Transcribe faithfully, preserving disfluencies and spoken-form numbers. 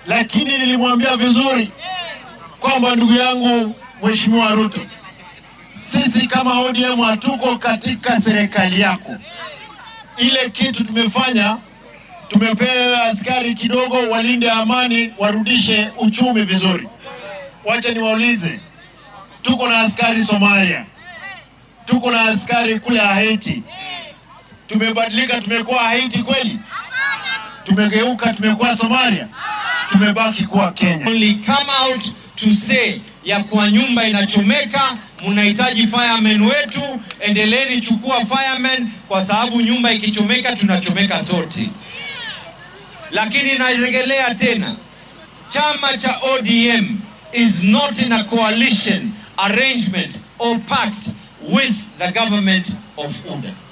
lakini nilimwambia vizuri kwamba ndugu yangu Mheshimiwa Ruto, sisi kama O D M hatuko katika serikali yako. Ile kitu tumefanya, tumepewa askari kidogo walinde amani, warudishe uchumi vizuri. Wacha niwaulize, tuko na askari Somalia, tuko na askari kule Haiti. Tumebadilika, tumekuwa Haiti kweli? Tumegeuka, tumekuwa Somalia? Tumebaki kuwa Kenya. Only come out to say ya kwa nyumba inachomeka, mnahitaji firemen wetu, endeleeni chukua firemen, kwa sababu nyumba ikichomeka tunachomeka sote. Lakini narejelea tena, chama cha O D M is not in a coalition arrangement or pact with the government of U D A.